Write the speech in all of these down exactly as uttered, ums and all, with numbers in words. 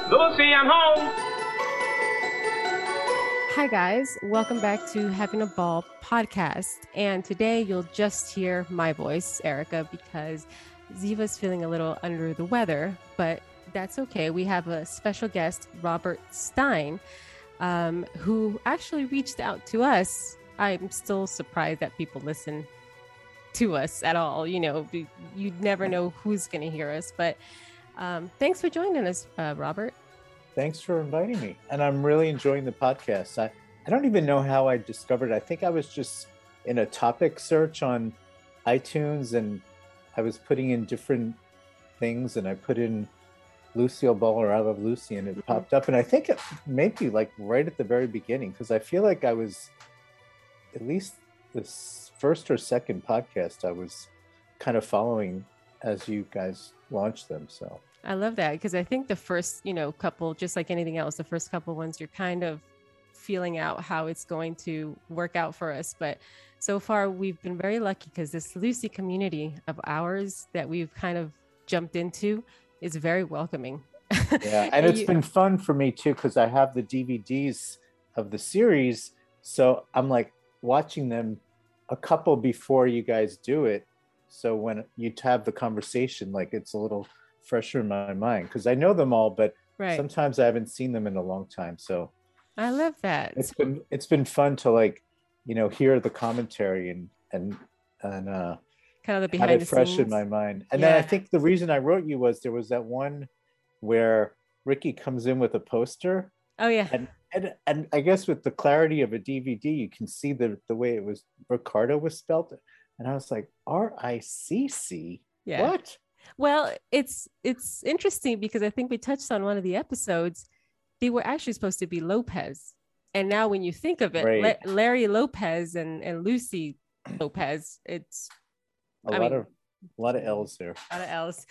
Lucy, I'm home. Hi, guys. Welcome back to Having a Ball podcast. And today you'll just hear my voice, Erica, because Ziva's feeling a little under the weather, but that's okay. We have a special guest, Robert Stein, um, who actually reached out to us. I'm still surprised that people listen to us at all. You know, you'd never know who's going to hear us, but um, thanks for joining us, uh, Robert. Thanks for inviting me. And I'm really enjoying the podcast. I, I don't even know how I discovered it. I think I was just in a topic search on iTunes and I was putting in different things and I put in Lucille Ball or I Love Lucy and it mm-hmm. popped up. And I think it may be like right at the very beginning because I feel like I was at least this first or second podcast I was kind of following as you guys launched them. So I love that because I think the first, you know, couple, just like anything else, the first couple ones, you're kind of feeling out how it's going to work out for us. But so far, we've been very lucky because this Lucy community of ours that we've kind of jumped into is very welcoming. Yeah, and, and it's you... been fun for me too because I have the D V Ds of the series. So I'm like watching them a couple before you guys do it. So when you have the conversation, like it's a little fresher in my mind because I know them all, but right. sometimes I haven't seen them in a long time. So I love that. It's been it's been fun to like, you know, hear the commentary and and and uh kind of the behind have the it fresh scenes. in my mind. And yeah. then I think the reason I wrote you was there was that one where Ricky comes in with a poster. Oh yeah. And and and I guess with the clarity of a D V D, you can see the the way it was Ricardo was spelled. And I was like, R I C C? Yeah. What? Well, it's it's interesting because I think we touched on one of the episodes. They were actually supposed to be Lopez. And now when you think of it, right. La- Larry Lopez and, and Lucy Lopez, it's a I lot mean, of a lot of L's there. A lot of L's.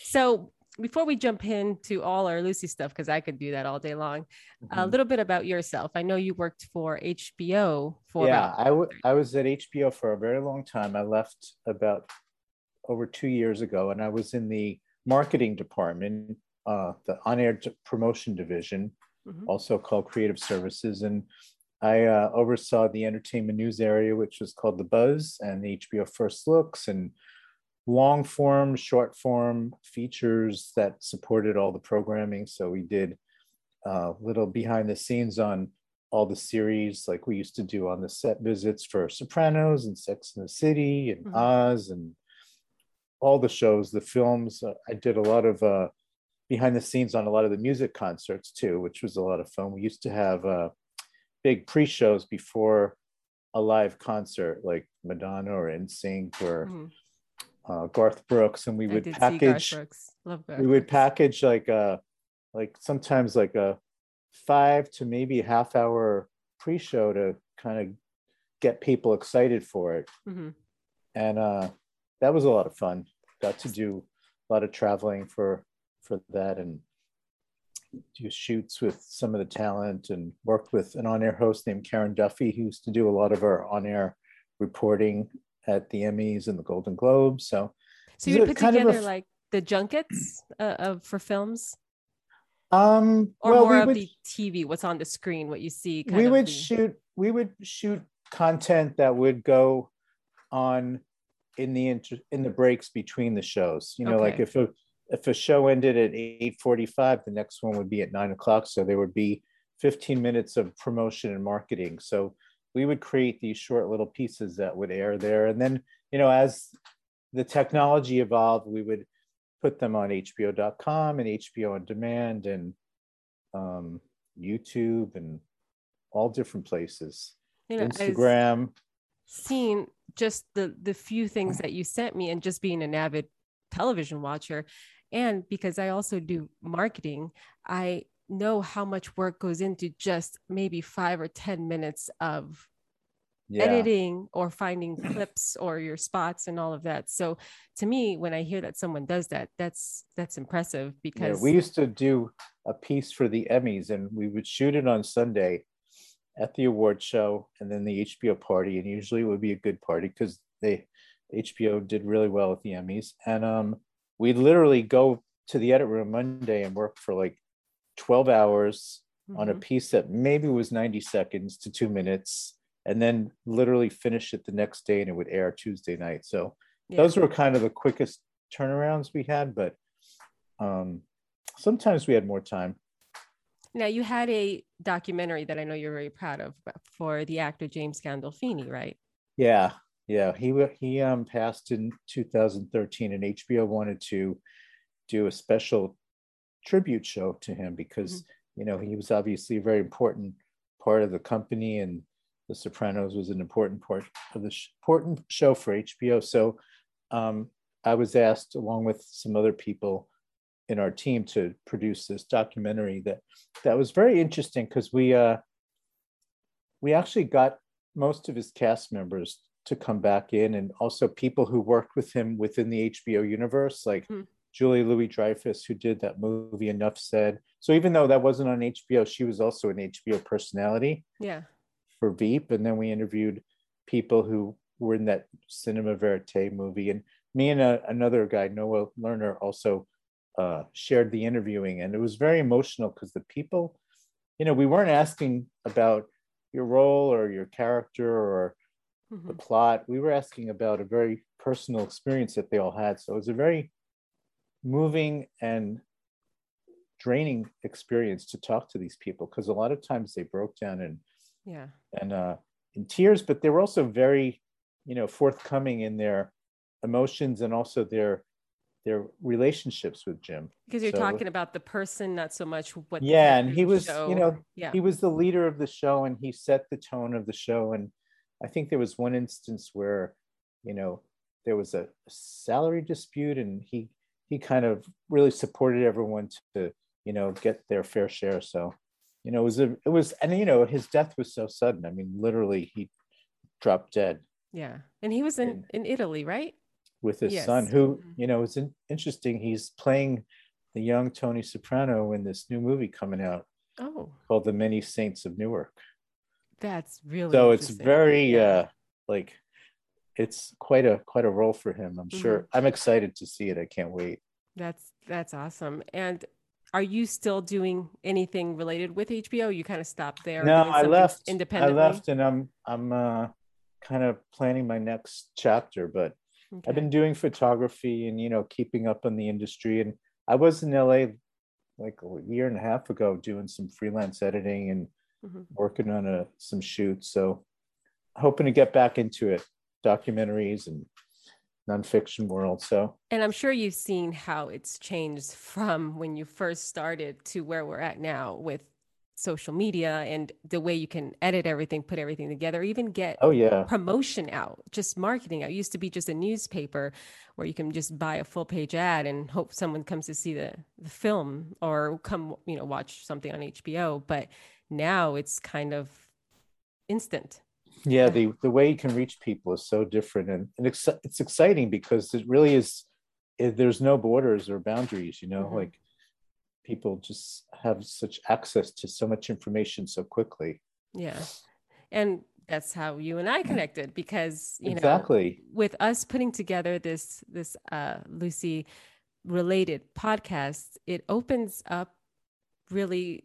So before we jump into all our Lucy stuff, because I could do that all day long, mm-hmm. a little bit about yourself. I know you worked for H B O for yeah, about- I, w- I was at H B O for a very long time. I left about over two years ago, and I was in the marketing department, uh, the on-air t- promotion division, mm-hmm. also called Creative Services. And I uh, oversaw the entertainment news area, which was called The Buzz, and the H B O First Looks, and long form, short form features that supported all the programming. So we did a uh, little behind the scenes on all the series, like we used to do on the set visits for Sopranos and Sex and the City and mm-hmm. Oz and all the shows, the films. uh, I did a lot of uh, behind the scenes on a lot of the music concerts too, which was a lot of fun. We used to have uh, big pre-shows before a live concert, like Madonna or N Sync or mm-hmm. uh, Garth Brooks, and we would package. Love Garth we would Brooks. package like a, like sometimes like a five to maybe half hour pre-show to kind of get people excited for it, mm-hmm. and uh, that was a lot of fun. Got to do a lot of traveling for for that and do shoots with some of the talent and worked with an on-air host named Karen Duffy who used to do a lot of our on-air reporting at the Emmys and the Golden Globes. So, so you put together a, like the junkets uh, of for films, um, or well, more we of would, the T V, what's on the screen, what you see. Kind we of would the... shoot. We would shoot content that would go on in the inter- in the breaks between the shows. You know, okay. like if a if a show ended at eight forty-five, the next one would be at nine o'clock. So there would be fifteen minutes of promotion and marketing. So we would create these short little pieces that would air there. And then, you know, as the technology evolved, we would put them on H B O dot com and H B O On Demand and um, YouTube and all different places. You know, Instagram. Seen just the the few things that you sent me, and just being an avid television watcher, and because I also do marketing, I know how much work goes into just maybe five or ten minutes of yeah. editing or finding clips or your spots and all of that. So to me, when I hear that someone does that, that's that's impressive. Because yeah, we used to do a piece for the Emmys and we would shoot it on Sunday at the award show and then the H B O party, and usually it would be a good party because they H B O did really well at the Emmys. And um, we'd literally go to the edit room Monday and work for like twelve hours Mm-hmm. on a piece that maybe was ninety seconds to two minutes, and then literally finish it the next day, and it would air Tuesday night. So yeah. Those were kind of the quickest turnarounds we had, but um, sometimes we had more time. Now, you had a documentary that I know you're very proud of for the actor James Gandolfini, right? Yeah, yeah. He he um passed in two thousand thirteen, and H B O wanted to do a special tribute show to him because mm-hmm. you know, he was obviously a very important part of the company, and The Sopranos was an important part of the sh- important show for H B O. So um, I was asked, along with some other people in our team, to produce this documentary that that was very interesting because we uh, we actually got most of his cast members to come back in, and also people who worked with him within the H B O universe, like mm-hmm. Julia Louis-Dreyfus, who did that movie Enough Said. So even though that wasn't on H B O, she was also an H B O personality. Yeah. For Veep. And then we interviewed people who were in that Cinema Verite movie. And me and a, another guy, Noah Lerner, also uh, shared the interviewing. And it was very emotional because the people, you know, we weren't asking about your role or your character or mm-hmm. the plot. We were asking about a very personal experience that they all had. So it was a very moving and draining experience to talk to these people, because a lot of times they broke down and yeah and uh in tears, but they were also very, you know, forthcoming in their emotions and also their their relationships with Jim, because you're so, talking about the person, not so much what yeah and he was show. You know, yeah he was the leader of the show, and he set the tone of the show. And I think there was one instance where, you know, there was a salary dispute, and he he kind of really supported everyone to, you know, get their fair share. So, you know, it was a, it was, and you know, his death was so sudden. I mean, literally, he dropped dead. Yeah, and he was in and, in Italy, right? With his yes. son, who, you know, it's in, interesting. He's playing the young Tony Soprano in this new movie coming out. Oh, called The Many Saints of Newark. That's really so. It's very yeah. uh like, it's quite a quite a role for him. I'm mm-hmm. sure. I'm excited to see it. I can't wait. That's that's awesome. And are you still doing anything related with H B O? You kind of stopped there? No, I left independently. I left, and I'm I'm uh, kind of planning my next chapter. But okay. I've been doing photography and, you know, keeping up on the industry. And I was in L A like a year and a half ago doing some freelance editing and mm-hmm. working on a, some shoots. So hoping to get back into it, documentaries and nonfiction world. So, and I'm sure you've seen how it's changed from when you first started to where we're at now with social media and the way you can edit everything, put everything together, even get oh yeah promotion out, just marketing out. It used to be just a newspaper where you can just buy a full page ad and hope someone comes to see the, the film or come, you know, watch something on H B O. But now it's kind of instant. Yeah, the the way you can reach people is so different, and, and it's, it's exciting because it really is, it, there's no borders or boundaries, you know, mm-hmm. like people just have such access to so much information so quickly. Yeah. And that's how you and I connected, because, you exactly. know, with us putting together this, this uh, Lucy related podcast, it opens up really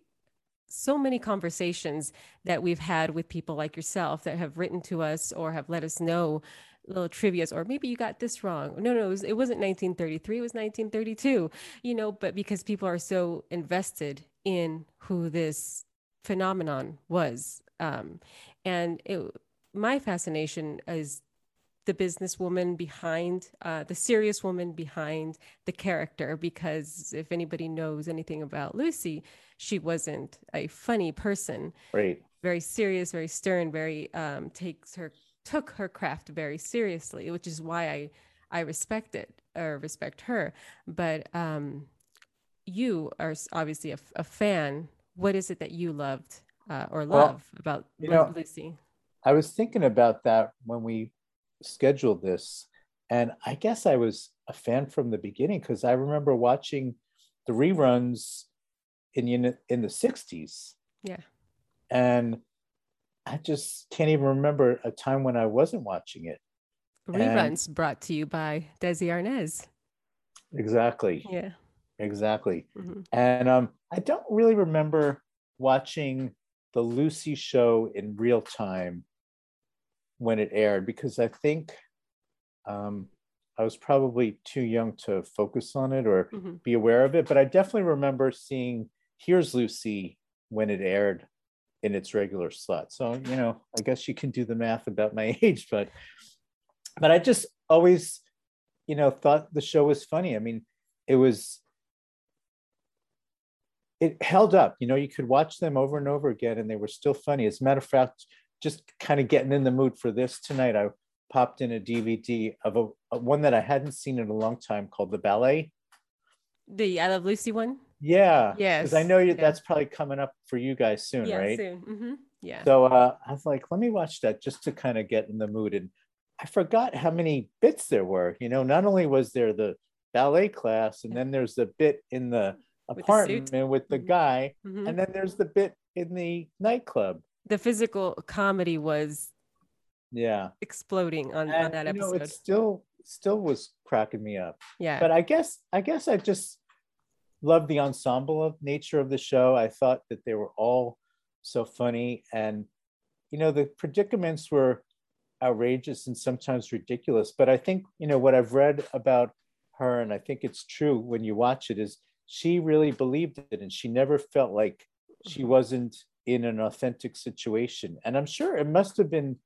so many conversations that we've had with people like yourself that have written to us or have let us know little trivias, or maybe you got this wrong. No, no, it, was, it wasn't nineteen thirty-three, it was nineteen thirty-two, you know, but because people are so invested in who this phenomenon was. Um, and it, my fascination is the businesswoman behind, uh, the serious woman behind the character, because if anybody knows anything about Lucy, she wasn't a funny person. Right. Very serious, very stern, very um, takes her took her craft very seriously, which is why I I respect it or respect her. But um, you are obviously a, a fan. What is it that you loved uh, or love well, about you know, Lucy? I was thinking about that when we scheduled this, and I guess I was a fan from the beginning, because I remember watching the reruns in in the sixties. Yeah. And I just can't even remember a time when I wasn't watching it. Reruns and, brought to you by Desi Arnaz. Exactly. Yeah. exactly. Mm-hmm. And um, I don't really remember watching the Lucy show in real time when it aired because I think um, I was probably too young to focus on it or Mm-hmm. be aware of it. But I definitely remember seeing Here's Lucy when it aired in its regular slot. So, you know, I guess you can do the math about my age, but but I just always, you know, thought the show was funny. I mean, it was it held up. You know, you could watch them over and over again and they were still funny. As a matter of fact, just kind of getting in the mood for this tonight, I popped in a D V D of a, a one that I hadn't seen in a long time called The Ballet. The I Love Lucy one? Yeah, because I Yes. know you, Yeah. that's probably coming up for you guys soon, Yeah, right? soon. Mm-hmm. Yeah. So uh, I was like, let me watch that just to kind of get in the mood. And I forgot how many bits there were. You know, not only was there the ballet class, and then there's the bit in the With the suit. apartment with the Mm-hmm. guy, Mm-hmm. and then there's the bit in the nightclub. The physical comedy was Yeah, exploding on, on and that you know, episode. it still still was cracking me up. Yeah. But I guess I guess I just loved the ensemble of nature of the show. I thought that they were all so funny, and you know, the predicaments were outrageous and sometimes ridiculous. But I think, you know, what I've read about her, and I think it's true when you watch it, is she really believed it and she never felt like she wasn't in an authentic situation. And I'm sure it must have been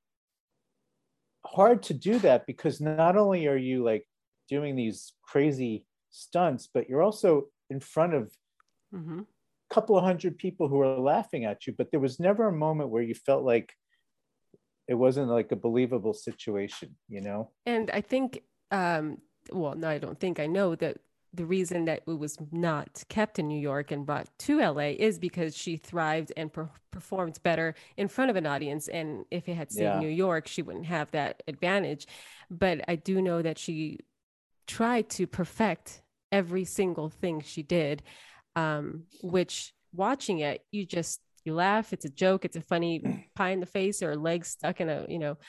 hard to do that because not only are you like doing these crazy stunts, but you're also in front of mm-hmm. a couple of hundred people who are laughing at you. But there was never a moment where you felt like it wasn't like a believable situation, you know? And I think, um, well, no, I don't think I know that the reason that it was not kept in New York and brought to L A is because she thrived and per- performed better in front of an audience. And if it had stayed Yeah. in New York, she wouldn't have that advantage. But I do know that she tried to perfect every single thing she did, um, which watching it, you just you laugh. It's a joke. It's a funny pie in the face or a leg stuck in a, you know,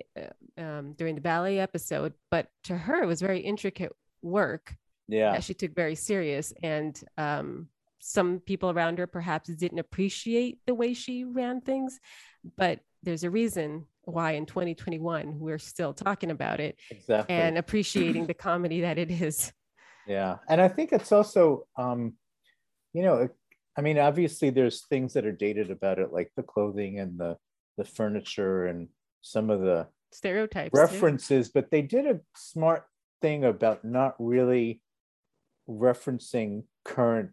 um, during the ballet episode. But to her, it was very intricate work Yeah. that she took very serious. And um, some people around her perhaps didn't appreciate the way she ran things. But there's a reason why in twenty twenty-one we're still talking about it. Exactly. And appreciating the comedy that it is. Yeah. And I think it's also, um, you know, I mean, obviously there's things that are dated about it, like the clothing and the, the furniture and some of the stereotypes, references, too. But they did a smart thing about not really referencing current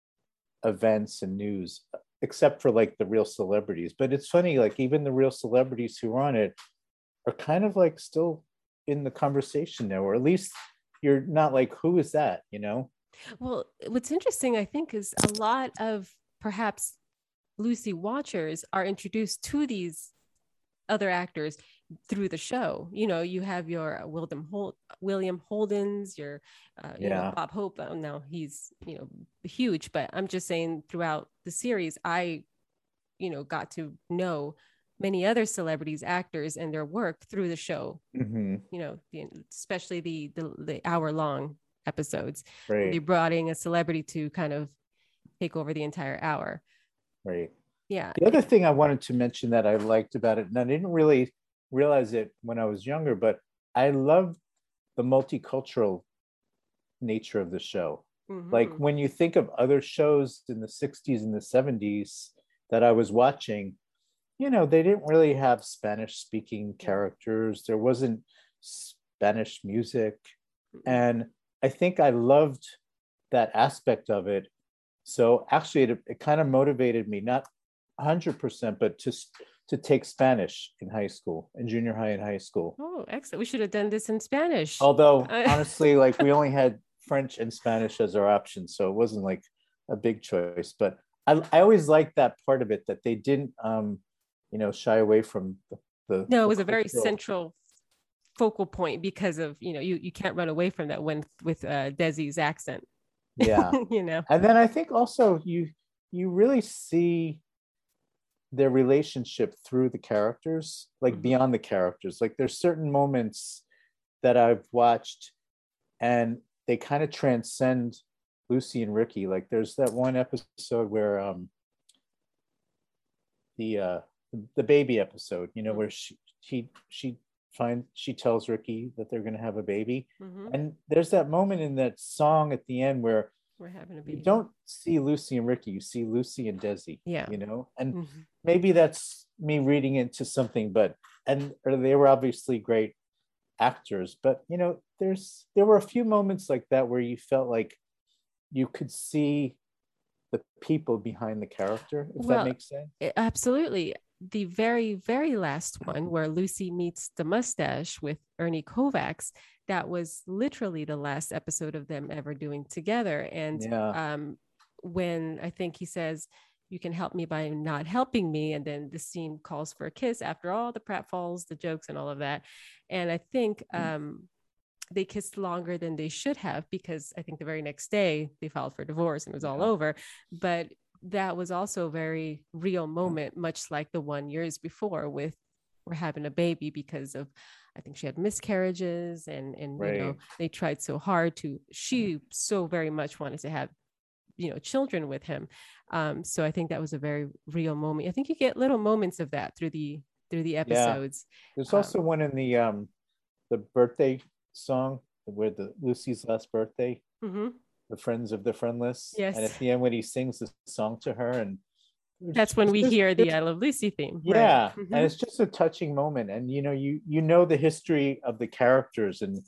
events and news, except for like the real celebrities. But it's funny, like even the real celebrities who are on it are kind of like still in the conversation now, or at least you're not like, who is that, you know? Well, what's interesting, I think, is a lot of perhaps Lucy watchers are introduced to these other actors through the show. You know, you have your William Holt, William Holdens, your uh, you Yeah. know, Bob Hope. Oh, now he's, you know, huge, but I'm just saying throughout the series, I, you know, got to know many other celebrities, actors, and their work through the show. Mm-hmm. You know, especially the the, the hour long episodes. Right. They brought in a celebrity to kind of take over the entire hour. Right. Yeah. The other thing I wanted to mention that I liked about it, and I didn't really realize it when I was younger, but I loved the multicultural nature of the show. Mm-hmm. Like when you think of other shows in the sixties and the seventies that I was watching, you know, they didn't really have Spanish speaking characters. There wasn't Spanish music. Mm-hmm. And I think I loved that aspect of it. So actually, it, it kind of motivated me, not one hundred percent, but to, to take Spanish in high school, in junior high and high school. Oh, excellent. We should have done this in Spanish. Although, honestly, like we only had French and Spanish as our options, so it wasn't like a big choice. But I, I always liked that part of it, that they didn't, um, you know, shy away from the, the no, it the was cultural. A very central focal point because of, you know, you, you can't run away from that when with uh, Desi's accent. Yeah. You know. And then I think also you you really see their relationship through the characters, like mm-hmm. beyond the characters. Like there's certain moments that I've watched and they kind of transcend Lucy and Ricky. Like there's that one episode where um the uh the baby episode, you know, where she she she finds she tells Ricky that they're gonna have a baby. Mm-hmm. And there's that moment in that song at the end where we're having a baby. You don't see Lucy and Ricky, you see Lucy and Desi. Yeah. You know, and mm-hmm. maybe that's me reading into something, but and or they were obviously great actors, but you know, there's there were a few moments like that where you felt like you could see the people behind the character, if well, that makes sense. Absolutely. The very, very last one where Lucy meets the mustache with Ernie Kovacs, that was literally the last episode of them ever doing together. And yeah. um, when I think he says, you can help me by not helping me. And then the scene calls for a kiss after all the pratfalls, the jokes and all of that. And I think um, they kissed longer than they should have, because I think the very next day they filed for divorce and it was all yeah. over. But that was also a very real moment, much like the one years before with we're having a baby, because of, I think she had miscarriages and, and right. you know, they tried so hard to, she so very much wanted to have, you know, children with him. Um, so I think that was a very real moment. I think you get little moments of that through the, through the episodes. Yeah. There's also um, one in the, um, the birthday song where the Lucy's last birthday, mm-hmm. the friends of the friendless. Yes. And at the end, when he sings the song to her, and that's when we hear the I Love Lucy theme. Yeah. Right? Mm-hmm. And it's just a touching moment. And, you know, you, you know, the history of the characters. And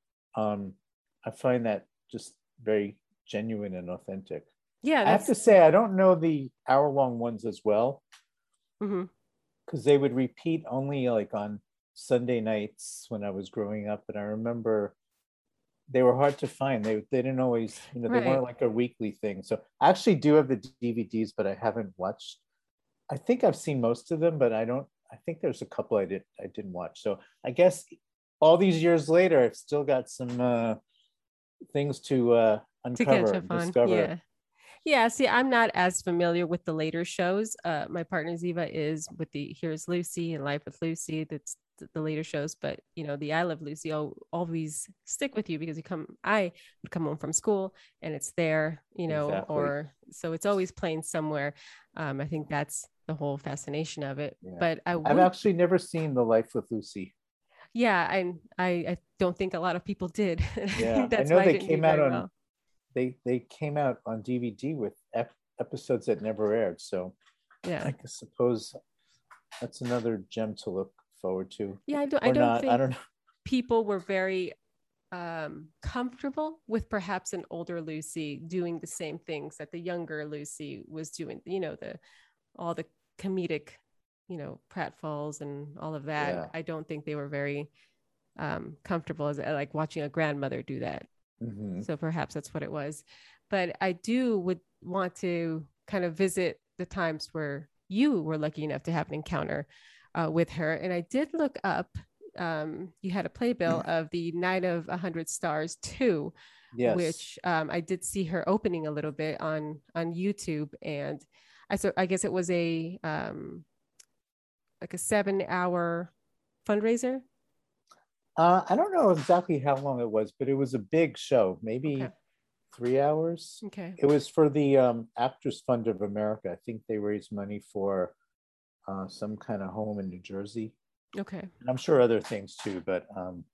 um, I find that just very genuine and authentic. Yeah. I have to say, I don't know the hour long ones as well. Mm-hmm. Because they would repeat only like on Sunday nights when I was growing up. And I remember they were hard to find. They they didn't always, you know, they right. weren't like a weekly thing. So I actually do have the D V Ds, but I haven't watched. I think I've seen most of them, but I don't, I think there's a couple I did I didn't watch. So I guess all these years later, I've still got some uh, things to uh, uncover, to and discover. Yeah. Yeah, see, I'm not as familiar with the later shows. Uh, my partner Ziva is with the Here's Lucy and Life with Lucy. That's the later shows, but you know, the I Love Lucy will always stick with you because you come, I would come home from school and it's there, you know, exactly. or so it's always playing somewhere. Um, I think that's the whole fascination of it. Yeah. But I would, I've actually never seen The Life with Lucy. Yeah, and I, I don't think a lot of people did. Yeah, I know they came out on. Well. They they came out on D V D with ep- episodes that never aired. So yeah, I suppose that's another gem to look forward to. Yeah, I don't. Or I don't not. think I don't know. People were very um, comfortable with perhaps an older Lucy doing the same things that the younger Lucy was doing. You know, the all the comedic, you know, pratfalls and all of that. Yeah. I don't think they were very um, comfortable as like watching a grandmother do that. Mm-hmm. So perhaps that's what it was. But I do would want to kind of visit the times where you were lucky enough to have an encounter uh, with her. And I did look up, um, you had a playbill of the Night of a Hundred Stars two, yes. which um, I did see her opening a little bit on, on YouTube. And I, so I guess it was a, um, like a seven hour fundraiser. Uh, I don't know exactly how long it was, but it was a big show, maybe okay. three hours. Okay. It was for the um, Actors Fund of America. I think they raised money for uh, some kind of home in New Jersey. Okay. And I'm sure other things too, but um,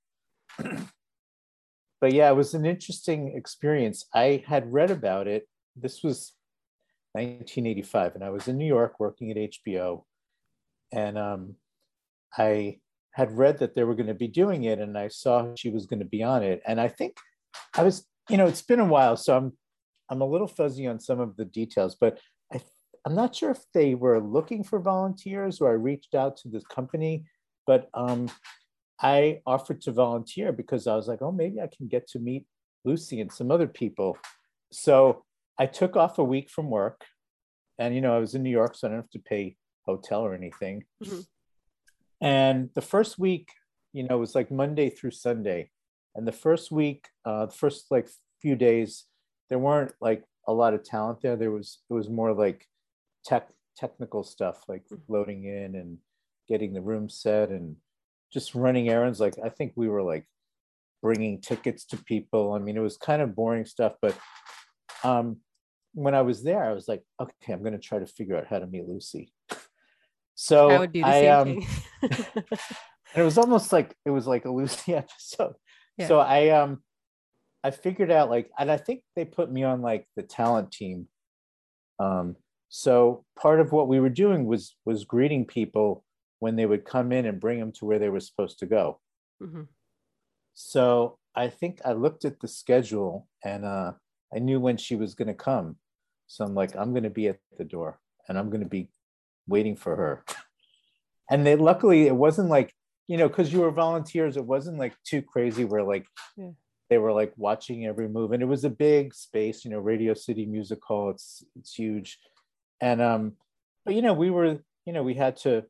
but yeah, it was an interesting experience. I had read about it. This was nineteen eighty-five, and I was in New York working at H B O, and um, I had read that they were going to be doing it, and I saw she was going to be on it. And I think I was, you know, it's been a while, so I'm I'm a little fuzzy on some of the details, but I, I'm not sure if they were looking for volunteers or I reached out to this company, but um, I offered to volunteer because I was like, oh, maybe I can get to meet Lucy and some other people. So I took off a week from work, and, you know, I was in New York, so I don't have to pay hotel or anything. Mm-hmm. And the first week, you know, it was like Monday through Sunday. And the first week, uh, the first like few days, there weren't like a lot of talent there. There was, it was more like tech, technical stuff, like loading in and getting the room set and just running errands. Like, I think we were like bringing tickets to people. I mean, it was kind of boring stuff, but um, when I was there, I was like, okay, I'm going to try to figure out how to meet Lucy. So I would do the I, same um, thing. and it was almost like, it was like a Lucy episode. Yeah. So I, um, I figured out like, and I think they put me on like the talent team. Um, so part of what we were doing was, was greeting people when they would come in and bring them to where they were supposed to go. Mm-hmm. So I think I looked at the schedule and uh, I knew when she was going to come. So I'm like, I'm going to be at the door and I'm going to be waiting for her. And they, luckily it wasn't like, you know, because you were volunteers, it wasn't like too crazy where like yeah. they were like watching every move. And it was a big space, you know, Radio City Music Hall. It's it's huge. And um, but you know, we were, you know, we had to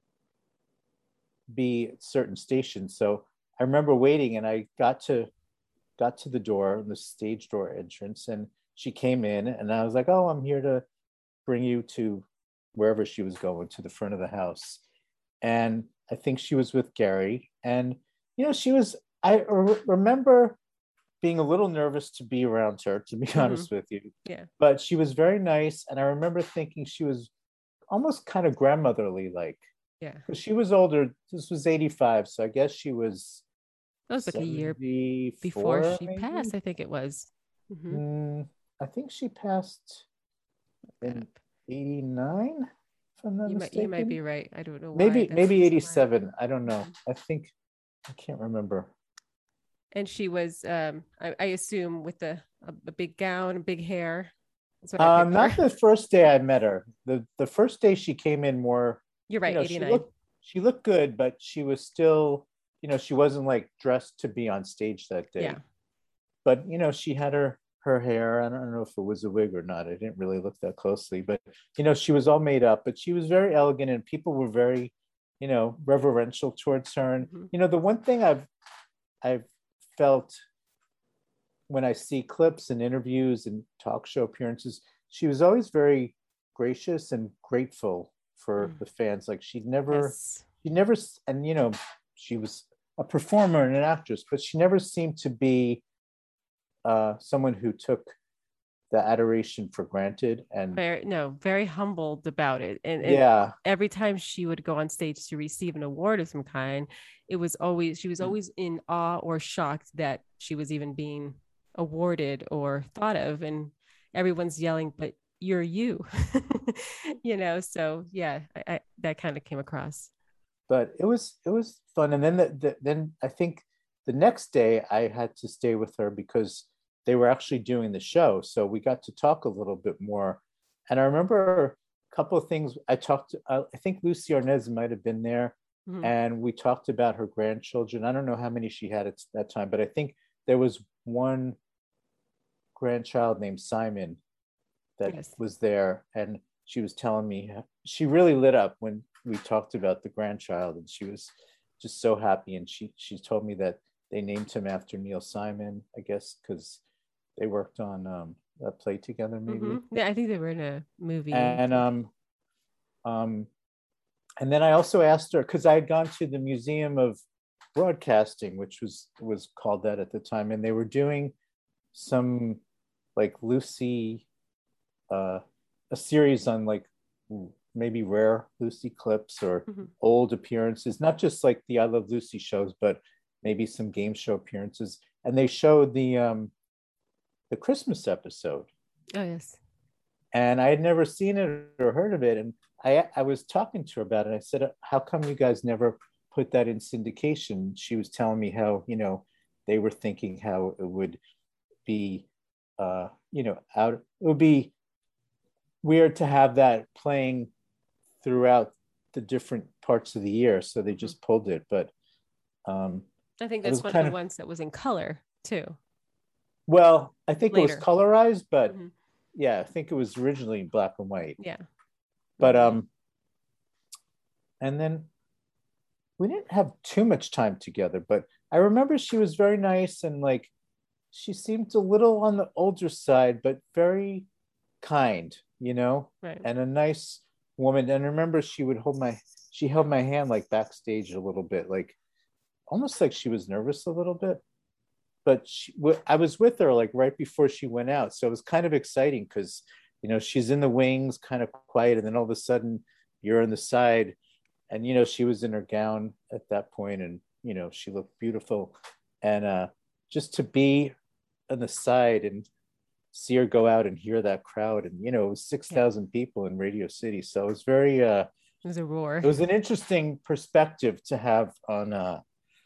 be at certain stations. So I remember waiting and I got to got to the door, the stage door entrance, and she came in and I was like, oh, I'm here to bring you to wherever she was going, to the front of the house. And I think she was with Gary. And, you know, she was, I re- remember being a little nervous to be around her, to be mm-hmm. honest with you. Yeah. But she was very nice. And I remember thinking she was almost kind of grandmotherly like. Yeah. Because she was older. This was eighty-five. So I guess she was. That was like a year before she maybe? passed, I think it was. Mm-hmm. Mm, I think she passed in eighty-nine. If I'm not you mistaken. might, you might be right. I don't know. Maybe why. maybe eighty-seven. I don't know. I think I can't remember. And she was, um, I, I assume, with a, a, a big gown, big hair. That's what I um, not the first day I met her. The the first day she came in more. You're right. You know, eighty-nine. She looked, she looked good, but she was still, you know, she wasn't like dressed to be on stage that day. Yeah. But you know, she had her her hair. I don't know if it was a wig or not. I didn't really look that closely, but you know, she was all made up. But she was very elegant, and people were very, you know, reverential towards her. And mm-hmm. you know, the one thing I've I've felt when I see clips and interviews and talk show appearances, she was always very gracious and grateful for mm. the fans. Like she'd never, yes. she never, and you know, she was a performer and an actress, but she never seemed to be uh, someone who took the adoration for granted. And very, no, very humbled about it. And, and yeah, every time she would go on stage to receive an award of some kind, it was always, she was always in awe or shocked that she was even being awarded or thought of. And everyone's yelling, but you're you, you know? So yeah, I, I that kind of came across. But it was, it was fun. And then, the, the, then I think the next day I had to stay with her because they were actually doing the show. So we got to talk a little bit more. And I remember a couple of things I talked to, uh, I think Lucy Arnaz might have been there. Mm-hmm. And we talked about her grandchildren. I don't know how many she had at that time, but I think there was one grandchild named Simon that yes. was there. And she was telling me, she really lit up when we talked about the grandchild, and she was just so happy. And she, she told me that they named him after Neil Simon, I guess, because they worked on um, a play together, maybe. Mm-hmm. Yeah, I think they were in a movie. And um, um, and then I also asked her, because I had gone to the Museum of Broadcasting, which was was called that at the time, and they were doing some like Lucy, uh, a series on like maybe rare Lucy clips or mm-hmm. old appearances, not just like the I Love Lucy shows, but maybe some game show appearances. And they showed the um, the Christmas episode. Oh, yes. And I had never seen it or heard of it. And I, I was talking to her about it. I said, how come you guys never put that in syndication? She was telling me how, you know, they were thinking how it would be, uh, you know, out, it would be weird to have that playing throughout the different parts of the year. So they just pulled it. But um, I think that's one of the of, ones that was in color too. Well, I think Later. It was colorized, but mm-hmm. yeah, I think it was originally black and white. Yeah. But um, and then we didn't have too much time together, but I remember she was very nice and like she seemed a little on the older side, but very kind, you know, right. and a nice woman. And I remember she would hold my, she held my hand like backstage a little bit, like almost like she was nervous a little bit. but she, I was with her like right before she went out. So it was kind of exciting because, you know, she's in the wings, kind of quiet. And then all of a sudden you're on the side. And, you know, she was in her gown at that point, and, you know, she looked beautiful. And uh, just to be on the side and see her go out and hear that crowd. And, you know, it was six thousand yeah. people in Radio City. So it was very, uh, it was a roar. It was an interesting perspective to have on uh,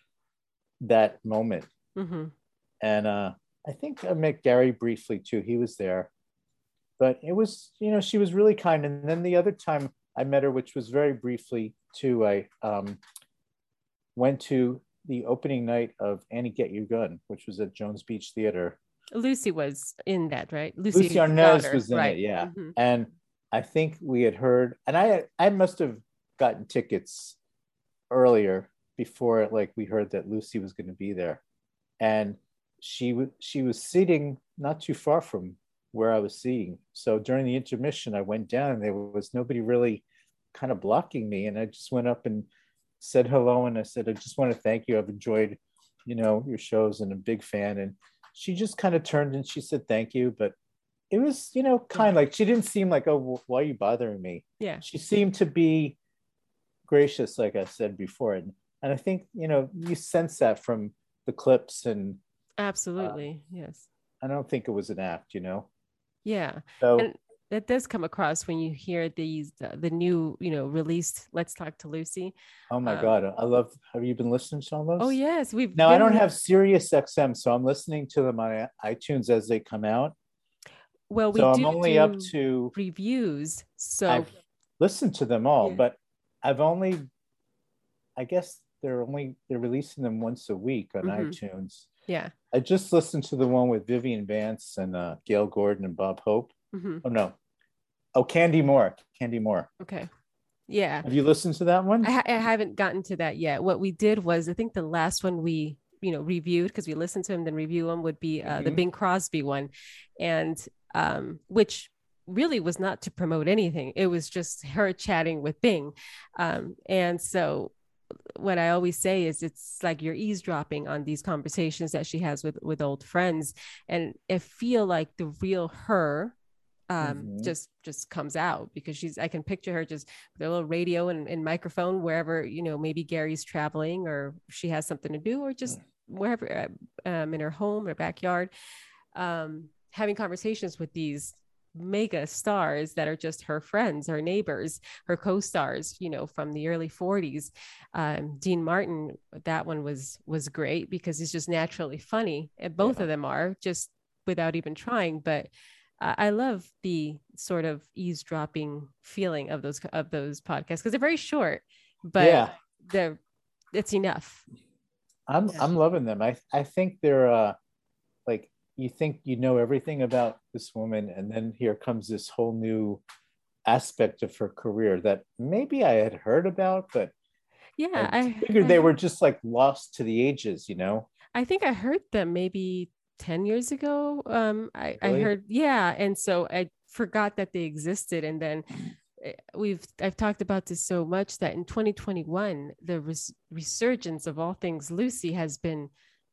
that moment. Mm-hmm. And uh, I think I met Gary briefly too. He was there, but it was, you know, she was really kind. And then the other time I met her, which was very briefly too, I um, went to the opening night of Annie Get Your Gun, which was at Jones Beach Theater. Lucy was in that, right? Lucy, Lucy Arnaz daughter, was in right. it, yeah. Mm-hmm. And I think we had heard, and I I must have gotten tickets earlier before, like, we heard that Lucy was going to be there, and she was she was sitting not too far from where I was seeing. So during the intermission, I went down, and there was nobody really kind of blocking me, and I just went up and said hello, and I said, I just want to thank you. I've enjoyed, you know, your shows, and a big fan. And she just kind of turned and she said thank you, but it was, you know, kind of like, she didn't seem like, oh, why are you bothering me? Yeah. She seemed to be gracious, like I said before. And, and I think, you know, you sense that from the clips. And absolutely. Uh, yes. I don't think it was an act, you know? Yeah. So and that does come across when you hear these, uh, the new, you know, released Let's Talk to Lucy. Oh my um, God. I love, have you been listening to all those? Oh yes. We've now been... I don't have Sirius X M, so I'm listening to them on iTunes as they come out. Well, we so do I'm only do up to reviews. So I've listened to them all, yeah. but I've only, I guess they're only, they're releasing them once a week on mm-hmm. iTunes. Yeah. I just listened to the one with Vivian Vance and uh, Gail Gordon and Bob Hope. Mm-hmm. Oh, no. Oh, Candy Moore. Candy Moore. Okay. Yeah. Have you listened to that one? I, ha- I haven't gotten to that yet. What we did was, I think the last one we, you know, reviewed, because we listened to him, then review them, would be uh, mm-hmm. the Bing Crosby one. And um, which really was not to promote anything. It was just her chatting with Bing. Um, and so what I always say is it's like you're eavesdropping on these conversations that she has with, with old friends. And I feel like the real her um, mm-hmm. just, just comes out, because she's, I can picture her just with a little radio and, and microphone wherever, you know, maybe Gary's traveling or she has something to do, or just wherever, um, in her home or backyard, um, having conversations with these mega stars that are just her friends, her neighbors, her co-stars, you know, from the early forties. Um, Dean Martin, that one was was great because he's just naturally funny, and both yeah. of them are, just without even trying. But uh, I love the sort of eavesdropping feeling of those of those podcasts, because they're very short, but yeah. they're it's enough. I'm yeah. I'm loving them. I I think they're uh like, you think you know everything about this woman, and then here comes this whole new aspect of her career that maybe I had heard about, but yeah, I, I figured I, they were just like lost to the ages, you know? I think I heard them maybe ten years ago. Um, I, really? I heard, yeah. And so I forgot that they existed. And then we've, I've talked about this so much that in twenty twenty-one, the res- resurgence of all things Lucy has been,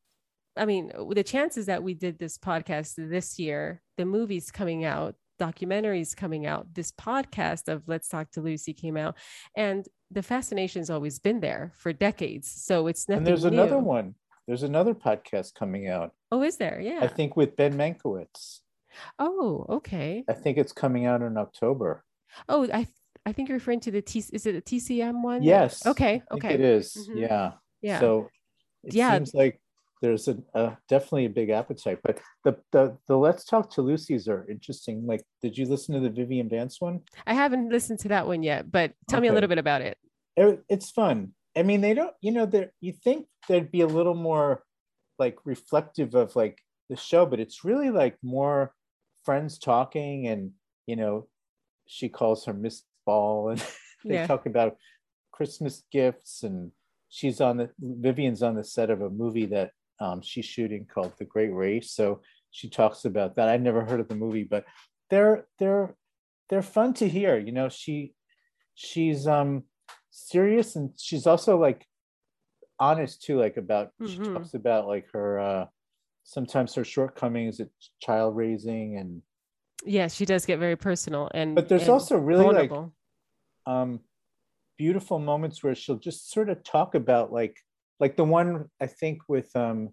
I mean, the chances that we did this podcast this year, the movies coming out, documentaries coming out, this podcast of Let's Talk to Lucy came out, and the fascination's always been there for decades. So it's nothing. And there's new. another one. There's another podcast coming out. Oh, is there? Yeah. I think with Ben Mankiewicz. Oh, okay. I think it's coming out in October. Oh, I I think you're referring to the T. Is it a T C M one? Yes. Okay. I think okay. it is. Mm-hmm. Yeah. Yeah. So it yeah. seems like there's a, a definitely a big appetite, but the, the the Let's Talk to Lucy's are interesting. Like, did you listen to the Vivian Vance one? I haven't listened to that one yet, but tell okay. me a little bit about it. it. It's fun. I mean, they don't, you know, there, you think there'd be a little more like reflective of like the show, but it's really like more friends talking, and, you know, she calls her Miss Ball, and they yeah. talk about Christmas gifts, and she's on the, Vivian's on the set of a movie that um, she's shooting called The Great Race. So she talks about that. I'd never heard of the movie, but they're, they're, they're fun to hear. You know, she, she's um, serious, and she's also like honest too, like about, mm-hmm. she talks about like her, uh, sometimes her shortcomings at child raising, and yeah, she does get very personal and but there's and also really like vulnerable. um beautiful moments where she'll just sort of talk about like like the one I think with um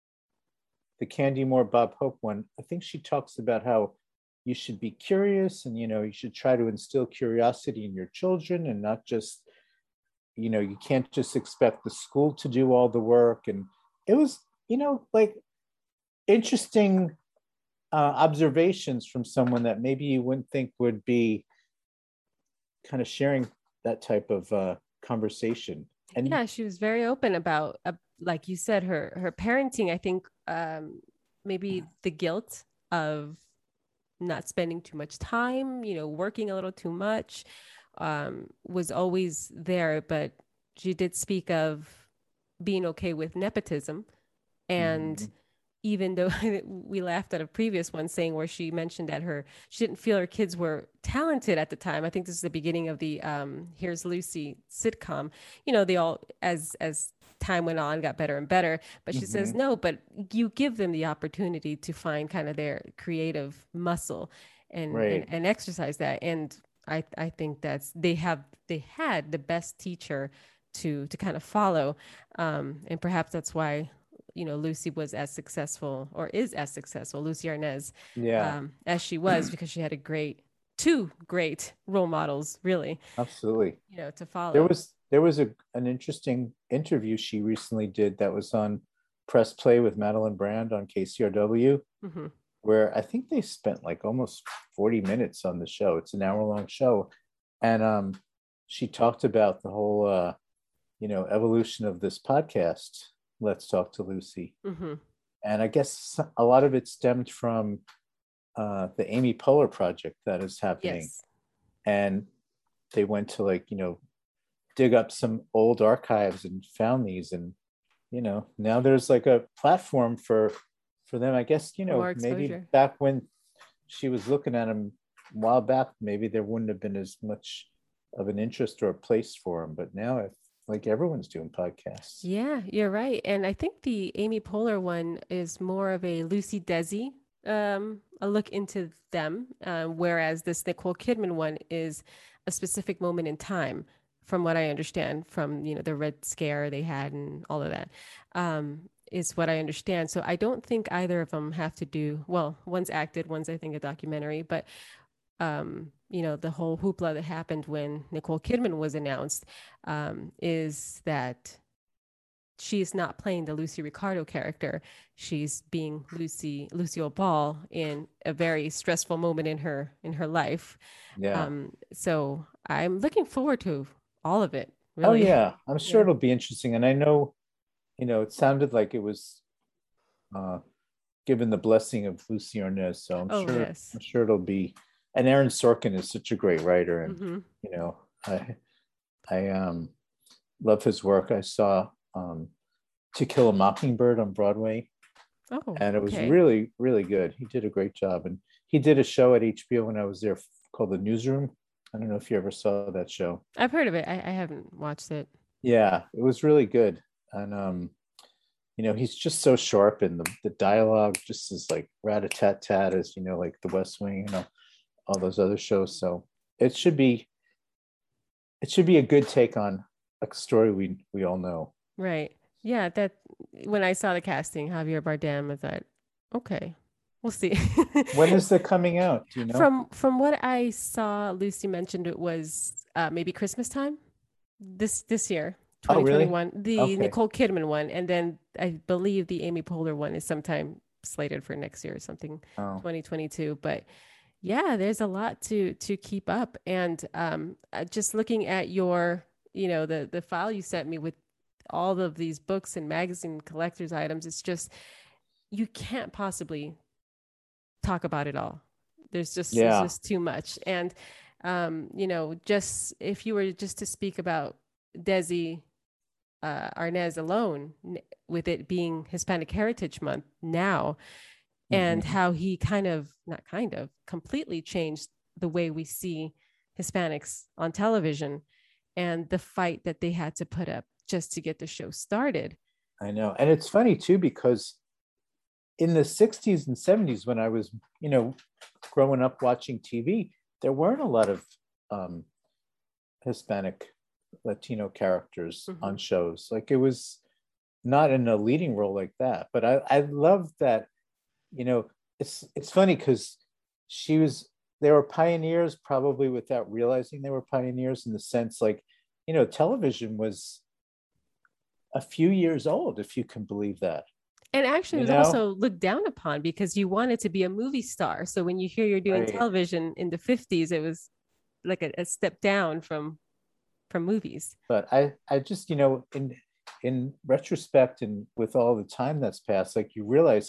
the Candy Moore Bob Hope one. I think she talks about how you should be curious, and you know you should try to instill curiosity in your children, and not just, you know you can't just expect the school to do all the work. And it was, you know like interesting uh, observations from someone that maybe you wouldn't think would be kind of sharing that type of uh, conversation. And Yeah, she was very open about, uh, like you said, her her parenting. I think um, maybe the guilt of not spending too much time, you know, working a little too much, um, was always there. But she did speak of being okay with nepotism. And Mhm. even though we laughed at a previous one saying where she mentioned that her she didn't feel her kids were talented at the time. I think this is the beginning of the um Here's Lucy sitcom. You know, they all, as as time went on, got better and better. But she says Mhm. no, but you give them the opportunity to find kind of their creative muscle and and, Right. and exercise that. And I I think that's they have they had the best teacher to to kind of follow. Um, and perhaps that's why, you know, Lucy was as successful, or is as successful, Lucy Arnaz, Yeah, um, as she was, because she had a great, two great role models, really, absolutely. you know, to There follow. was there was a an interesting interview she recently did that was on Press Play with Madeline Brand on K C R W, Hmm. where I think they spent like almost forty minutes on the show. It's an hour long show. And um, she talked about the whole, uh, you know, evolution of this podcast, Let's Talk to Lucy. Hmm. And I guess a lot of it stemmed from uh, the Amy Poehler project that is happening. Yes. And they went to like, you know, dig up some old archives and found these. And, you know, now there's like a platform for for them. I guess, you For more know, maybe exposure. back when she was looking at them a while back, maybe there wouldn't have been as much of an interest or a place for them. But now it's like everyone's doing podcasts. Yeah, you're right. And I think the Amy Poehler one is more of a Lucy Desi, um, a look into them, um, whereas this Nicole Kidman one is a specific moment in time, from what I understand, from, you know, the Red Scare they had and all of that, um, is what I understand. So I don't think either of them have to do, well, one's acted, one's I think a documentary, but um, you know, the whole hoopla that happened when Nicole Kidman was announced, um, is that she's not playing the Lucy Ricardo character. She's being Lucy Lucille Ball in a very stressful moment in her in her life. Yeah. Um, so I'm looking forward to all of it, Oh really. yeah. I'm sure Yeah. it'll be interesting. And I know, you know, it sounded like it was uh given the blessing of Lucy Arnaz. So I'm Oh sure yes. I'm sure it'll be. And Aaron Sorkin is such a great writer, and Mm-hmm. you know, I I um love his work. I saw um To Kill a Mockingbird on Broadway, Oh, and it was okay. really really good. He did a great job, and he did a show at H B O when I was there called The Newsroom. I don't know if you ever saw that show. I've heard of it. I, I haven't watched it. Yeah, it was really good, and um, you know, he's just so sharp, and the, the dialogue just is like rat a tat tat, as you know, like The West Wing, you know, all those other shows. So it should be it should be a good take on a story we we all know. Right. Yeah, that when I saw the casting, Javier Bardem, I thought, okay, we'll see. When is that coming out? Do you know? From from what I saw, Lucy mentioned it was uh, maybe Christmas time this this year, Oh, really? twenty twenty-one, the Okay. Nicole Kidman one, and then I believe the Amy Poehler one is sometime slated for next year or something, Oh, twenty twenty-two. But yeah, there's a lot to to keep up, and um, uh, just looking at your, you know, the the file you sent me with all of these books and magazine collectors items, it's just you can't possibly talk about it all. There's just there's yeah. just too much. And um, you know, just if you were just to speak about Desi uh, Arnaz alone, with it being Hispanic Heritage Month now, and Hmm. how he kind of, not kind of, completely changed the way we see Hispanics on television, and the fight that they had to put up just to get the show started. I know. And it's funny too, because in the sixties and seventies, when I was, you know, growing up watching T V, there weren't a lot of um, Hispanic Latino characters mm-hmm. on shows. Like it was not in a leading role like that. But I, I love that, you know, it's it's funny because she was, they were pioneers probably without realizing they were pioneers, in the sense like, you know, television was a few years old, if you can believe that. And actually, it was also looked down upon because you wanted to be a movie star. So when you hear you're doing right. television in the fifties, it was like a, a step down from from movies. But I, I just, you know, in in retrospect and with all the time that's passed, like you realize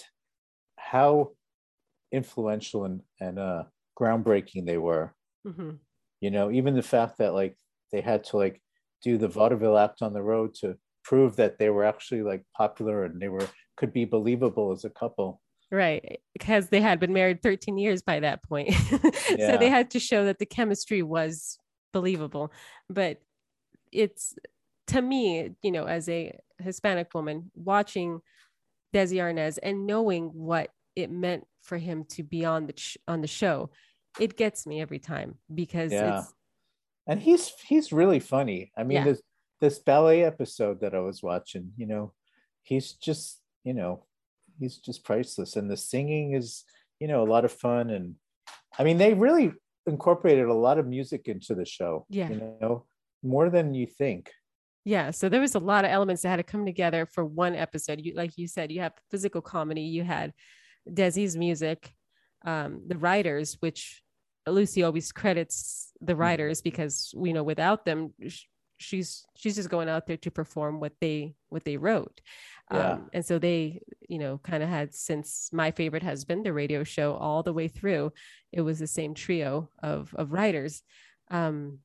how influential and and uh, groundbreaking they were. Mm-hmm. You know, even the fact that like they had to like do the vaudeville act on the road to prove that they were actually like popular and they were could be believable as a couple. Right, because they had been married thirteen years by that point. Yeah. So they had to show that the chemistry was believable. But it's, to me, you know, as a Hispanic woman watching Desi Arnaz and knowing what it meant for him to be on the sh- on the show, it gets me every time because yeah. it's and he's he's really funny. I mean, yeah. this this ballet episode that I was watching, you know, he's just, you know, he's just priceless. And the singing is, you know, a lot of fun. And I mean, they really incorporated a lot of music into the show, yeah. you know, more than you think. Yeah. So there was a lot of elements that had to come together for one episode. You, like you said, you have physical comedy, you had Desi's music, um, the writers, which Lucy always credits the writers because, you know, without them, she's she's just going out there to perform what they what they wrote. Yeah. Um, and so they, you know, kind of had, since My Favorite Husband, the radio show, all the way through, it was the same trio of of writers. Um,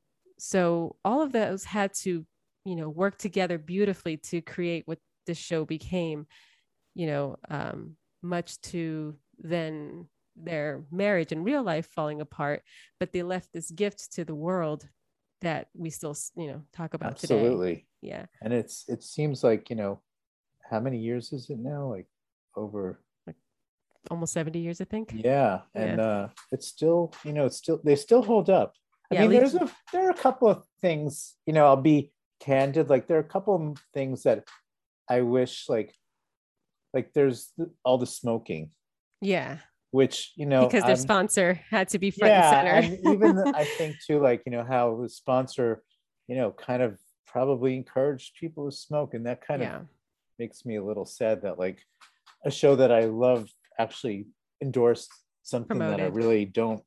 so all of those had to, you know, work together beautifully to create what this show became, you know, um, much to then their marriage and real life falling apart, but they left this gift to the world that we still, you know, talk about today. Absolutely. Yeah. And it's, it seems like, you know, how many years is it now? Like over like almost seventy years, I think. Yeah. And yeah. uh it's still, you know, it's still, they still hold up. I yeah, mean, there's a, there are a couple of things, you know, I'll be candid. Like there are a couple of things that I wish like, like there's all the smoking. Yeah. Which, you know, because their I'm, sponsor had to be front yeah, and center. And even I think too, like, you know, how the sponsor, you know, kind of probably encouraged people to smoke. And that kind yeah. of makes me a little sad that like a show that I love actually endorsed something Promoted. that I really don't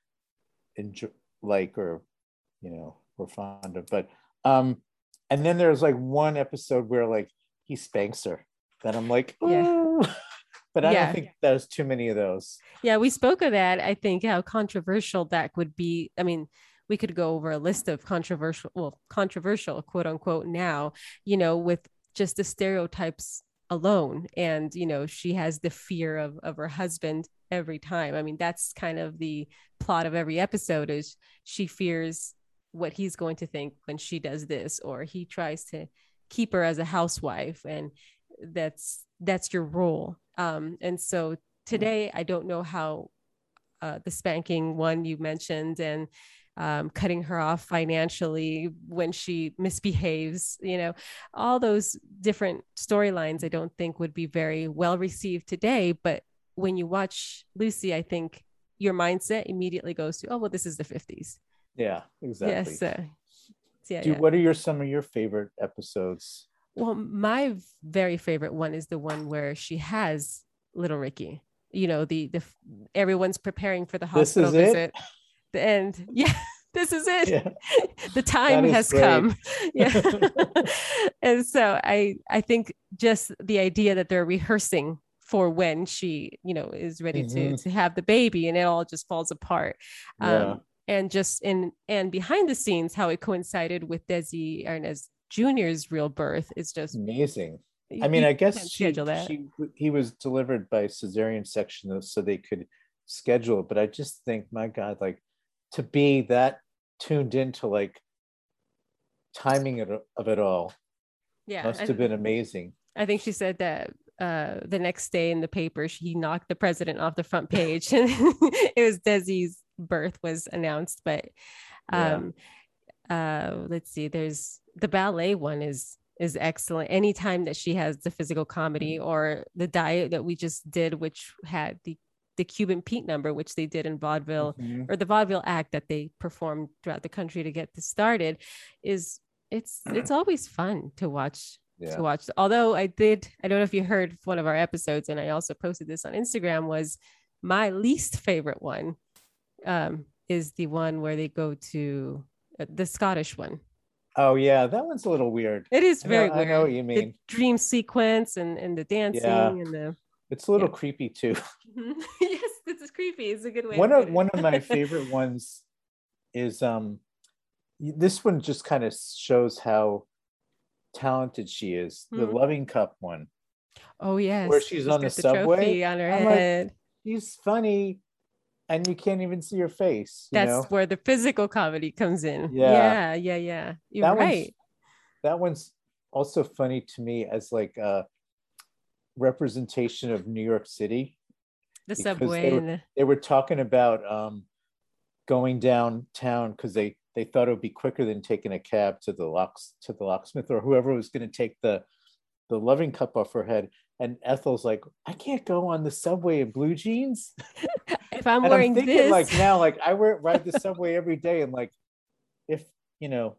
enjoy, like, or, you know, we're fond of. But, um, and then there's like one episode where like he spanks her that I'm like, oh. Yeah. But I yeah. don't think there's too many of those. Yeah, we spoke of that. I think how controversial that would be. I mean, we could go over a list of controversial, well, controversial, quote unquote, now, you know, with just the stereotypes alone. And, you know, she has the fear of, of her husband every time. I mean, that's kind of the plot of every episode is she fears what he's going to think when she does this, or he tries to keep her as a housewife. And that's, that's your role. Um, and so today, I don't know how uh, the spanking one you mentioned and um, cutting her off financially when she misbehaves, you know, all those different storylines, I don't think would be very well received today. But when you watch Lucy, I think your mindset immediately goes to, oh, well, this is the fifties. Yeah, exactly. Yes. Uh, yeah, Dude, yeah. What are your some of your favorite episodes? Well, my very favorite one is the one where she has little Ricky. You know, the the everyone's preparing for the hospital this is visit. It? The end. Yeah, this is it. Yeah. The time has great. come. Yeah. And so I I think just the idea that they're rehearsing for when she, you know, is ready mm-hmm. to to have the baby, and it all just falls apart. Yeah. Um, and just in and behind the scenes, how it coincided with Desi Arnaz Junior's real birth is just amazing. I mean, I guess she, she he was delivered by cesarean section so they could schedule it. But I just think, my God, like to be that tuned into like timing it, of it all, yeah, must I, have been amazing. I think she said that uh, the next day in the paper, he knocked the president off the front page, and it was Desi's birth was announced. But um, yeah. uh, let's see, there's the ballet one is is excellent. Anytime that she has the physical comedy, or the diet that we just did, which had the the Cuban Pete number, which they did in vaudeville, mm-hmm. or the vaudeville act that they performed throughout the country to get this started, is it's it's always fun to watch. Yeah. To watch. Although I did, I don't know if you heard one of our episodes, and I also posted this on Instagram, was my least favorite one um, is the one where they go to uh, the Scottish one. Oh yeah, that one's a little weird. It is very I know, weird. I know what you mean. The dream sequence and, and the dancing yeah. and the. It's a little yeah. creepy too. Yes, this is creepy. It's a good way. One of one of my favorite ones is um, this one just kind of shows how talented she is. Mm-hmm. The Loving Cup one. Oh yes, where she's, she's on the, the subway on her I'm head. Like, she's funny, and you can't even see her face. You That's know? where the physical comedy comes in. Yeah, yeah, yeah, yeah. You're that right. One's, that one's also funny to me as like a representation of New York City. The subway. They were, and the... they were talking about um, going downtown because they. They thought it would be quicker than taking a cab to the locks to the locksmith or whoever was going to take the the Loving Cup off her head. And Ethel's like, I can't go on the subway in blue jeans. If I'm and wearing I'm thinking this, like now, like I wear ride the subway every day, and like if you know,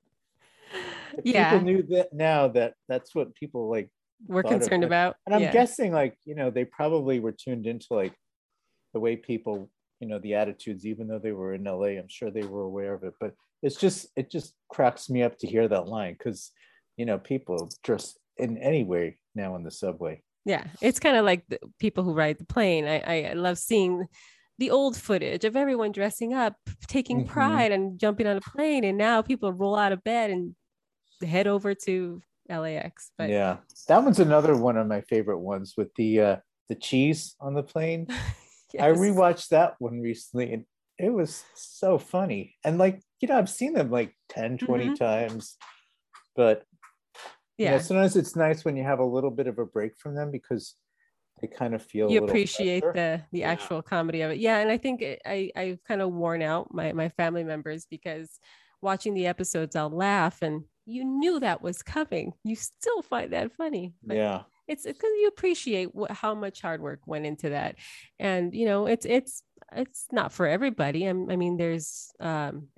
if yeah, people knew that now that that's what people like we're concerned about. And I'm yeah. guessing like you know they probably were tuned into like the way people. You know, the attitudes, even though they were in L A, I'm sure they were aware of it, but it's just, it just cracks me up to hear that line. Cause you know, people dress in any way now on the subway. Yeah. It's kind of like the people who ride the plane. I, I love seeing the old footage of everyone dressing up, taking mm-hmm. pride and jumping on a plane. And now people roll out of bed and head over to L A X. But yeah, that one's another one of my favorite ones with the, uh, the cheese on the plane. Yes. I rewatched that one recently and it was so funny. And like, you know, I've seen them like ten, twenty mm-hmm. times, but yeah, you know, sometimes it's nice when you have a little bit of a break from them because they kind of feel you appreciate fresher. the the yeah. actual comedy of it. Yeah. And I think it, I, I've kind of worn out my, my family members because watching the episodes, I'll laugh and you knew that was coming. You still find that funny. But yeah. It's because you appreciate what, how much hard work went into that. And, you know, it's, it's, it's not for everybody. I, I mean, there's um,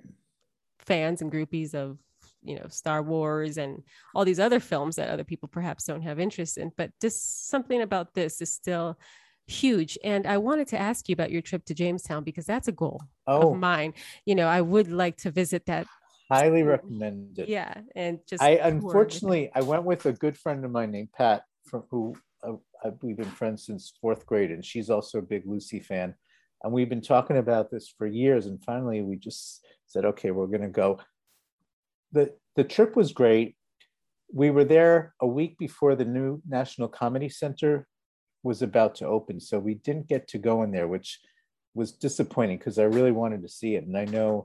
fans and groupies of, you know, Star Wars and all these other films that other people perhaps don't have interest in, but just something about this is still huge. And I wanted to ask you about your trip to Jamestown, because that's a goal oh. of mine. You know, I would like to visit that. Highly recommend it. Yeah. And just, I, unfortunately, I went with a good friend of mine named Pat, from who uh, we've been friends since fourth grade, and she's also a big Lucy fan. And we've been talking about this for years, and finally we just said, okay, we're going to go. The, the trip was great. We were there a week before the new National Comedy Center was about to open, so we didn't get to go in there, which was disappointing because I really wanted to see it. And I know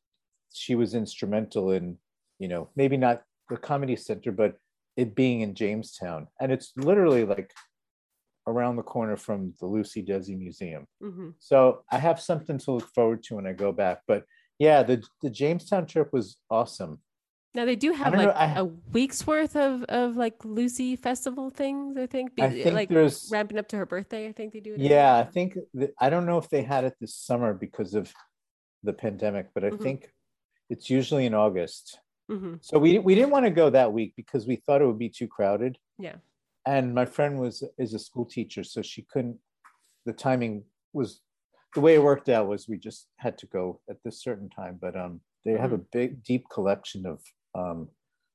she was instrumental in, you know, maybe not the Comedy Center, but it being in Jamestown. And it's literally like around the corner from the Lucy Desi Museum. Mm-hmm. So I have something to look forward to when I go back. But yeah, the, the Jamestown trip was awesome. Now they do have like know, I, a week's worth of, of like Lucy festival things, I think. I think like there's ramping up to her birthday, I think they do it. Yeah, I think, that, I don't know if they had it this summer because of the pandemic, but I mm-hmm. think it's usually in August. Mm-hmm. So we we didn't want to go that week because we thought it would be too crowded. Yeah. And my friend was is a school teacher, so she couldn't. The timing was the way it worked out was we just had to go at this certain time. But um, they mm-hmm. have a big, deep collection of um,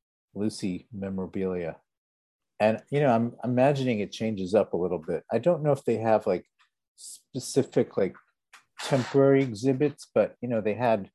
Lucy memorabilia, and you know, I'm imagining it changes up a little bit. I don't know if they have like specific like temporary exhibits, but you know, they had.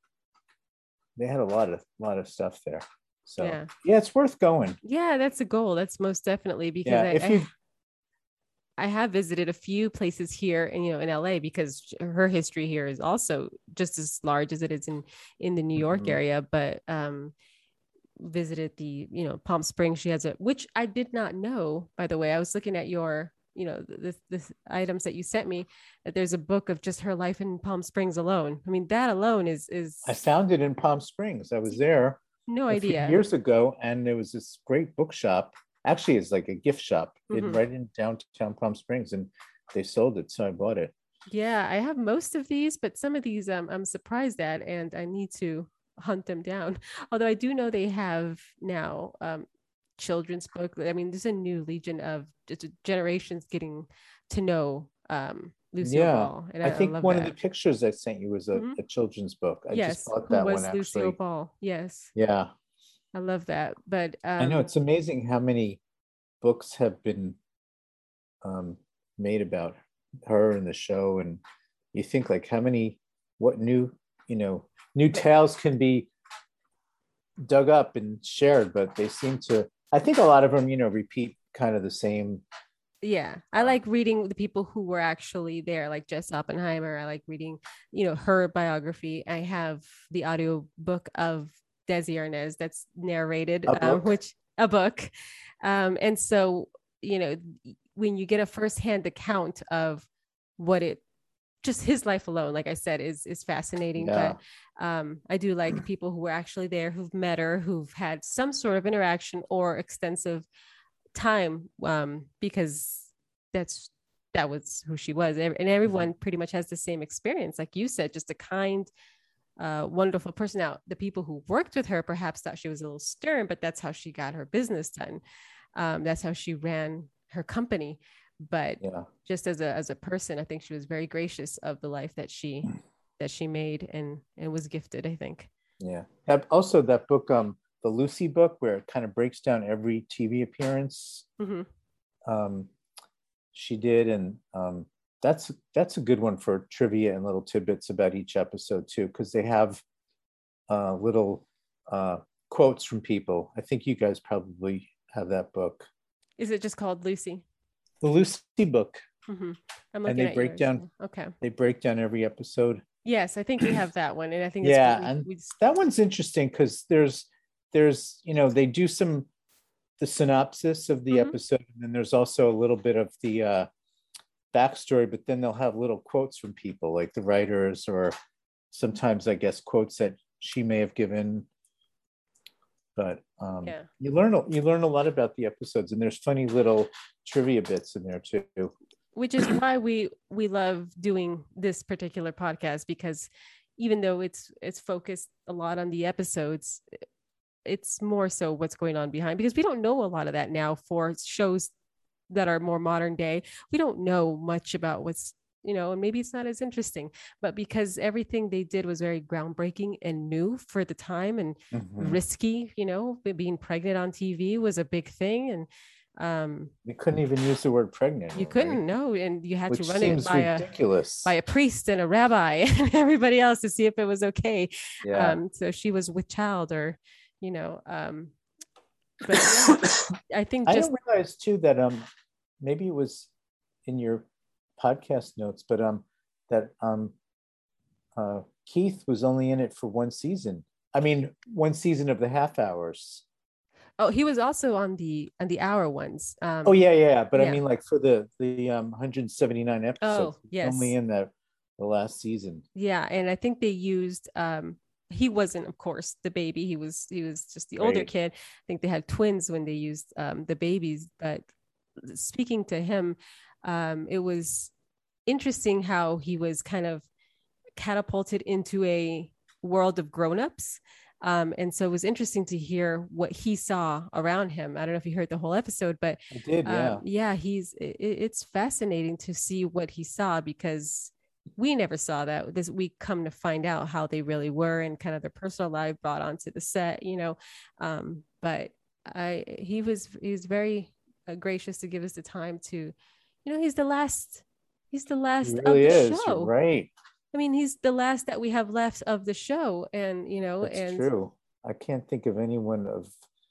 They had a lot of lot of stuff there. So yeah, yeah it's worth going. Yeah, that's a goal. That's most definitely because yeah, I, if you... I, I have visited a few places here and you know in L A because her history here is also just as large as it is in in the New York mm-hmm. area. But um, visited the, you know, Palm Springs. She has a, which I did not know, by the way. I was looking at your, you know, the, the, the items that you sent me, that there's a book of just her life in Palm Springs alone. I mean, that alone is, is. I found it in Palm Springs. I was there no a idea few years ago, and there was this great bookshop. Actually, it's like a gift shop mm-hmm. in, right in downtown Palm Springs, and they sold it. So I bought it. Yeah, I have most of these, but some of these um, I'm surprised at, and I need to hunt them down. Although I do know they have now um, children's book. I mean, there's a new legion of generations getting to know um, Lucille yeah. Ball. And I, I think I one that. of the pictures I sent you was a, mm-hmm. a children's book. I yes, just bought that who was one Lucille actually. Ball. Yes. Yeah. I love that. But um, I know it's amazing how many books have been um, made about her and the show. And you think like how many, what new, you know, new tales can be dug up and shared, but they seem to, I think a lot of them, you know, repeat kind of the same. Yeah. I like reading the people who were actually there, like Jess Oppenheimer. I like reading, you know, her biography. I have the audio book of Desi Arnaz that's narrated, um, which a book. Um, and so, you know, when you get a firsthand account of what it, just his life alone, like I said, is is fascinating. Yeah. But um, I do like people who were actually there, who've met her, who've had some sort of interaction or extensive time, um, because that's that was who she was, and everyone pretty much has the same experience, like you said, just a kind, uh, wonderful person. Now, the people who worked with her perhaps thought she was a little stern, but that's how she got her business done. Um, that's how she ran her company. But yeah. just as a as a person, I think she was very gracious of the life that she that she made and and was gifted, I think. Yeah. Also, that book, um, the Lucy book, where it kind of breaks down every T V appearance mm-hmm. um, she did, and um, that's that's a good one for trivia and little tidbits about each episode too, because they have uh, little uh, quotes from people. I think you guys probably have that book. Is it just called Lucy? The Lucy book. Mm-hmm. I'm looking and they at break yours. down. Okay. They break down every episode. Yes, I think we have that one, and I think yeah, it's and we... that one's interesting because there's there's you know they do some the synopsis of the mm-hmm. episode, and then there's also a little bit of the uh, backstory, but then they'll have little quotes from people like the writers, or sometimes I guess quotes that she may have given. But um, yeah. you learn you learn a lot about the episodes, and there's funny little trivia bits in there too. Which is why we we love doing this particular podcast, because even though it's it's focused a lot on the episodes, it's more so what's going on behind, because we don't know a lot of that now for shows that are more modern day. We don't know much about what's, you know, and maybe it's not as interesting, but because everything they did was very groundbreaking and new for the time, and mm-hmm. risky, you know, being pregnant on T V was a big thing. And um, you couldn't even use the word pregnant. You couldn't, right? No. And you had Which to run it by ridiculous. a, by a priest and a rabbi and everybody else to see if it was okay. Yeah. Um, so she was with child, or, you know, um, but yeah, I think just, I didn't realize too that, um, maybe it was in your podcast notes, but um that um uh Keith was only in it for one season. I mean, one season of the half hours. Oh, he was also on the on the hour ones. Um, oh yeah, yeah. But yeah. I mean, like for the the um one hundred seventy-nine episodes, oh, yes. only in the the last season. Yeah, and I think they used um he wasn't, of course, the baby. He was he was just the older right. kid. I think they had twins when they used um the babies. But speaking to him, um, it was interesting how he was kind of catapulted into a world of grown-ups. Um, and so it was interesting to hear what he saw around him. I don't know if you heard the whole episode, but I did, yeah. Um, yeah, he's it, it's fascinating to see what he saw, because we never saw that. This we come to find out how they really were, and kind of their personal life brought onto the set, you know. Um, but I he was he was very uh, gracious to give us the time to, you know, he's the last he's the last he really of the is. show. You're right. I mean, he's the last that we have left of the show, and you know, That's and true. I can't think of anyone of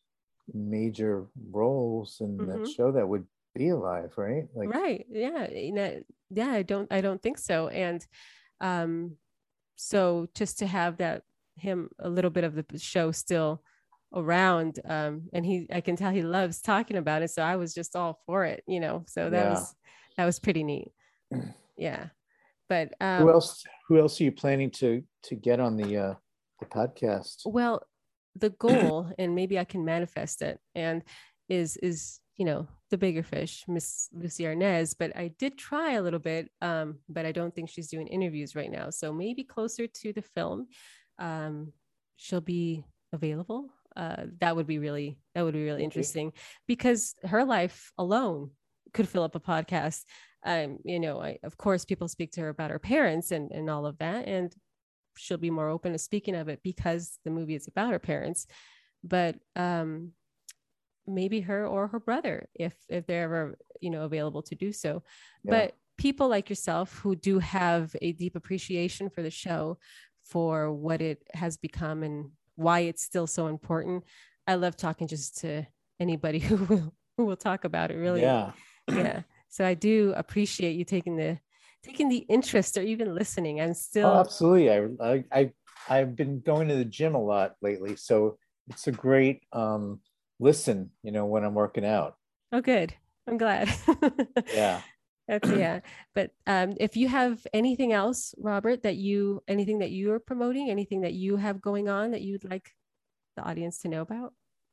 major roles in mm-hmm. that show that would be alive, right? Like, right? Yeah, you know, yeah. I don't, I don't think so. And um, so just to have that him a little bit of the show still around. Um, and he, I can tell he loves talking about it. So I was just all for it, you know, so that Yeah. was, that was pretty neat. Yeah. But um, who else, who else are you planning to, to get on the, uh, the podcast? well, the goal, and maybe I can manifest it, and is, is, you know, the bigger fish, Miss Lucy Arnaz. But I did try a little bit, um, but I don't think she's doing interviews right now. So maybe closer to the film, um, she'll be available. Uh, that would be really, that would be really interesting, because her life alone could fill up a podcast. Um, you know, I, of course, people speak to her about her parents and, and all of that. And she'll be more open to speaking of it because the movie is about her parents. But um, maybe her or her brother, if if they're ever, you know, available to do so. Yeah. But people like yourself who do have a deep appreciation for the show, for what it has become and why it's still so important. I love talking just to anybody who will who will talk about it, really. Yeah. Yeah. So I do appreciate you taking the taking the interest or even listening. I'm still Oh, absolutely. I, I I I've been going to the gym a lot lately, so it's a great um listen, you know, when I'm working out. Oh, good. I'm glad. Yeah. That's, yeah. But um, if you have anything else, Robert, that you, anything that you are promoting, anything that you have going on that you'd like the audience to know about?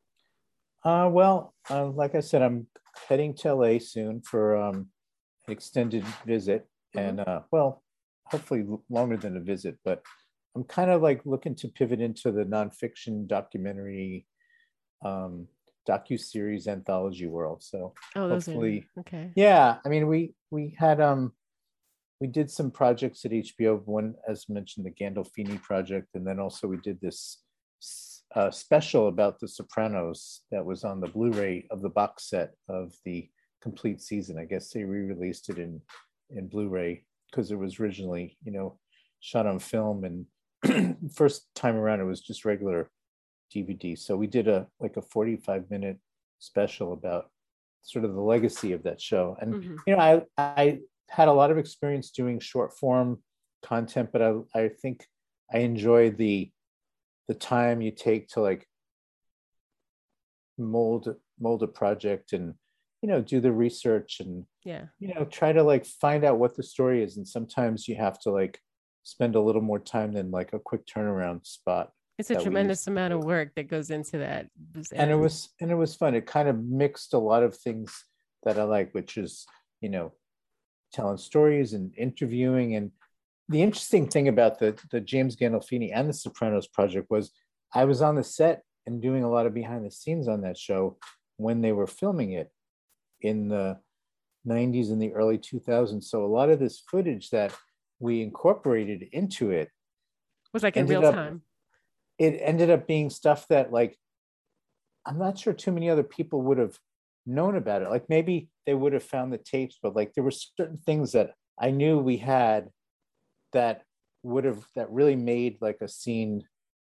Uh, well, uh, like I said, I'm heading to L A soon for um, an extended visit. Mm-hmm. And uh, well, hopefully longer than a visit, but I'm kind of like looking to pivot into the nonfiction documentary um, docu-series anthology world. So oh, those hopefully, are, okay. Yeah, I mean, we we had um we did some projects at H B O. One, as mentioned, the Gandolfini project, and then also we did this uh, special about The Sopranos that was on the Blu-ray of the box set of the complete season. I guess they re-released it in in Blu-ray because it was originally, you know, shot on film, and first time around it was just regular D V D. So we did a like a forty-five minute special about sort of the legacy of that show. And mm-hmm. you know, I I had a lot of experience doing short form content, but I I think I enjoy the the time you take to like mold mold a project and, you know, do the research and, yeah, you know, try to like find out what the story is. And sometimes you have to like spend a little more time than like a quick turnaround spot. It's a tremendous amount of work that goes into that. And it was and it was fun. It kind of mixed a lot of things that I like, which is, you know, telling stories and interviewing. And the interesting thing about the, the James Gandolfini and the Sopranos project was I was on the set and doing a lot of behind the scenes on that show when they were filming it in the nineties and the early two thousands. So a lot of this footage that we incorporated into it was like in real up, time. It ended up being stuff that like, I'm not sure too many other people would have known about it. Like maybe they would have found the tapes, but like there were certain things that I knew we had that would have, that really made like a scene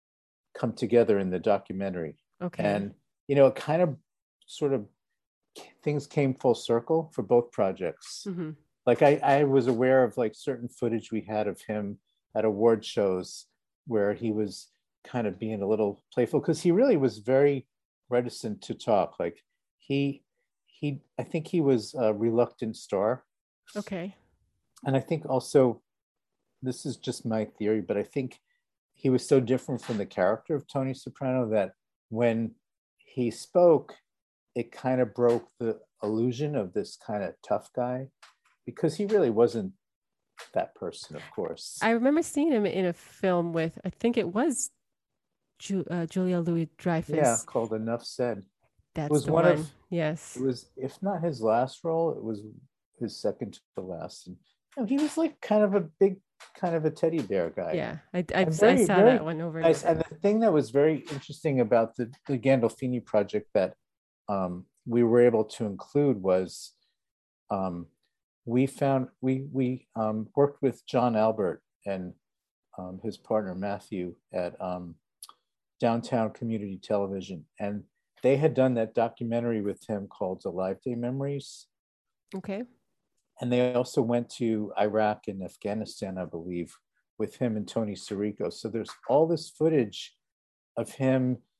come together in the documentary. Okay. And, you know, it kind of sort of, things came full circle for both projects. Mm-hmm. Like I, I was aware of like certain footage we had of him at award shows where he was kind of being a little playful because he really was very reticent to talk. Like he, he, I think he was a reluctant star. Okay. And I think also, this is just my theory, but I think he was so different from the character of Tony Soprano that when he spoke, it kind of broke the illusion of this kind of tough guy, because he really wasn't that person, of course. I remember seeing him in a film with, I think it was Ju- uh, Julia Louis-Dreyfus. Yeah, called Enough Said. That's it was the one, one. Of, yes. It was, if not his last role, it was his second to last. And you know, he was like kind of a big, kind of a teddy bear guy. Yeah, I, I, very, I saw very that one over. Nice. And the thing that was very interesting about the, the Gandolfini project that um, we were able to include was um, we found, we, we um, worked with John Albert and um, his partner Matthew at um, Downtown Community Television. And they had done that documentary with him called Alive Day Memories. Okay. And they also went to Iraq and Afghanistan, I believe, with him and Tony Sirico. So there's all this footage of him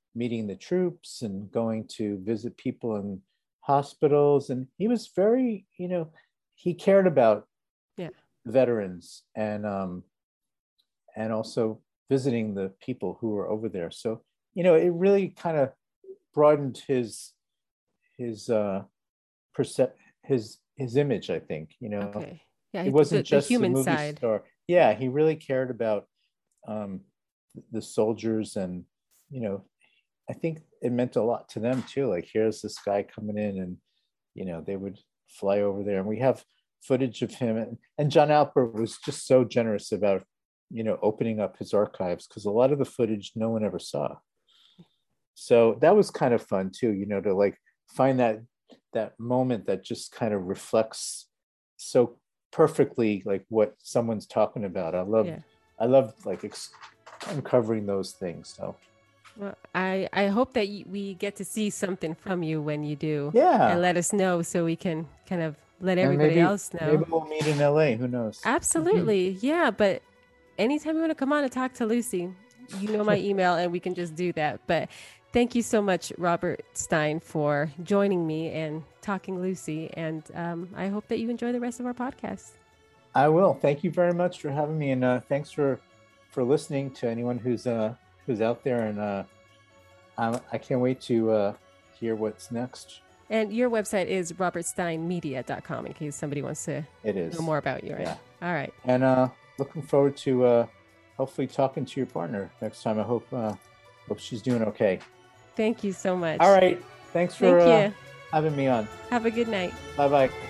meeting the troops and going to visit people in hospitals. And he was very, you know, he cared about yeah. veterans and um, and also visiting the people who were over there. So, you know, it really kind of broadened his his uh, percep his his image, I think. You know, okay. Yeah, it wasn't the, just the human a movie side. star. Yeah, he really cared about um, the soldiers, and you know, I think it meant a lot to them too. Like, here's this guy coming in, and you know, they would fly over there, and we have footage of him. And, and John Alpert was just so generous about, you know, opening up his archives, because a lot of the footage no one ever saw. So that was kind of fun too, you know, to like find that that moment that just kind of reflects so perfectly like what someone's talking about. I love, yeah. I love like ex- uncovering those things. So. Well, I, I hope that you, we get to see something from you when you do. Yeah. And let us know so we can kind of let everybody maybe, else know. Maybe we'll meet in L A. Who knows? Absolutely. Yeah. But anytime you want to come on and talk to Lucy, you know my email and we can just do that. But thank you so much, Robert Stein, for joining me and talking Lucy. And um, I hope that you enjoy the rest of our podcast. I will. Thank you very much for having me. And uh, thanks for, for listening to anyone who's uh, who's out there. And uh, I, I can't wait to uh, hear what's next. And your website is robert stein media dot com in case somebody wants to it is. know more about you. Right? Yeah. All right. And uh, looking forward to uh, hopefully talking to your partner next time. I hope uh, hope she's doing okay. Thank you so much. All right. Thanks for Thank uh, having me on. Have a good night. Bye-bye.